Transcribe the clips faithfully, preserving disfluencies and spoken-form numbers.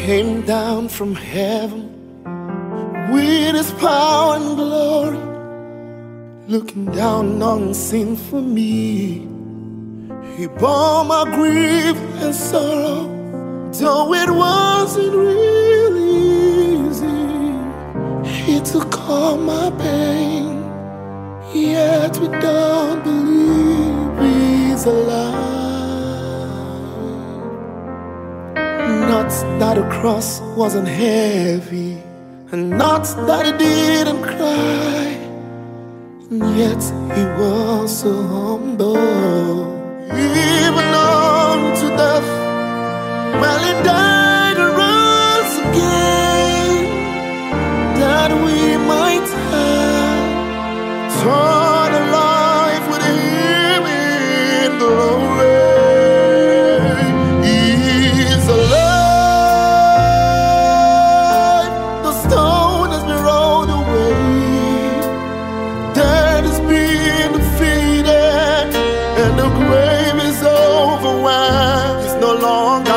came down from heaven with his power and glory, looking down on sin for me. He bore my grief and sorrow, though it wasn't really easy. He took all my pain, yet we don't believe he's alive. Not that the cross wasn't heavy, and not that he didn't cry, and yet he was so humble. Even unto death, well, he died and rose again, that we might have eternal life with him in glory. He's alive. The stone has been rolled away. Death has been defeated, and the grave is overwhelmed. He's no longer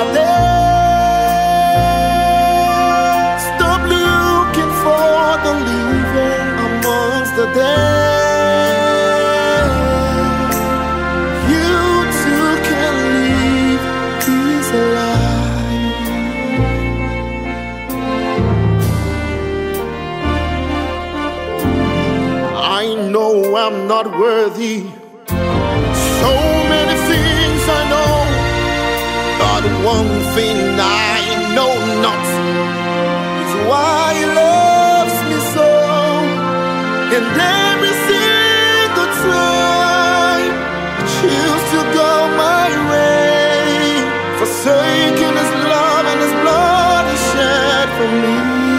there. Stop looking for the living amongst the dead. You too can live. He's alive. I know I'm not worthy. So many things I know, but one thing I know not is why he loves me so. And every single time I choose to go my way, forsaking his love and his blood he shed for me.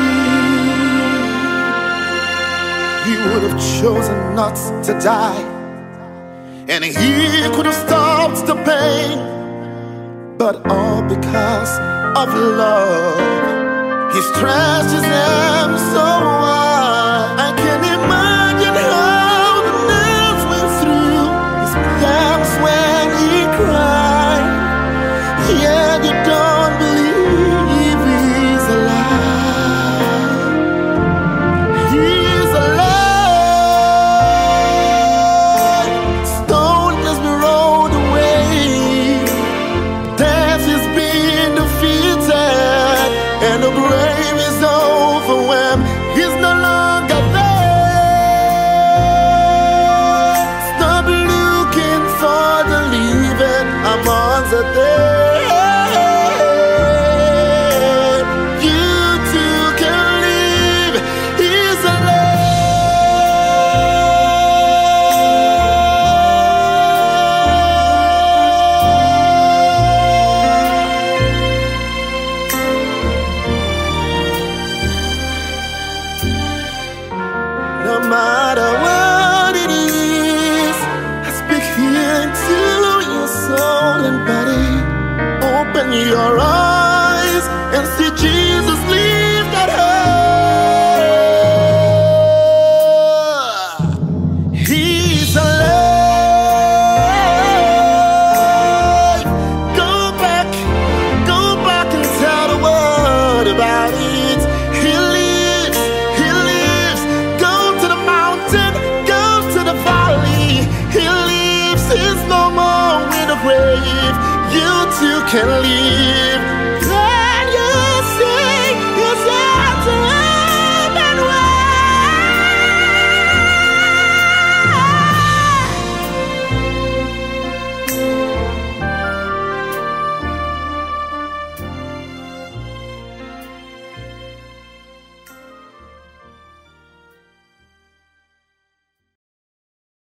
He would have chosen not to die, and he could have stopped the pain, but all because of love. He stretches them so wide. I can imagine how the nails went through his hands when he cried. Yet you don't believe he's alive. He's alive. Stone has been rolled away. Death is being defeated, and the grave is overwhelmed. He's no longer there. Stop looking for the living amongst the dead. You too can live. He's no matter what it is, I speak here into your soul and body. Open your eyes and see Jesus live that earth. He's alive. Go back, go back and tell the world about it. He lives, he lives. Go to the mountain, go to the valley. He lives, he's no more in the grave. You too can live.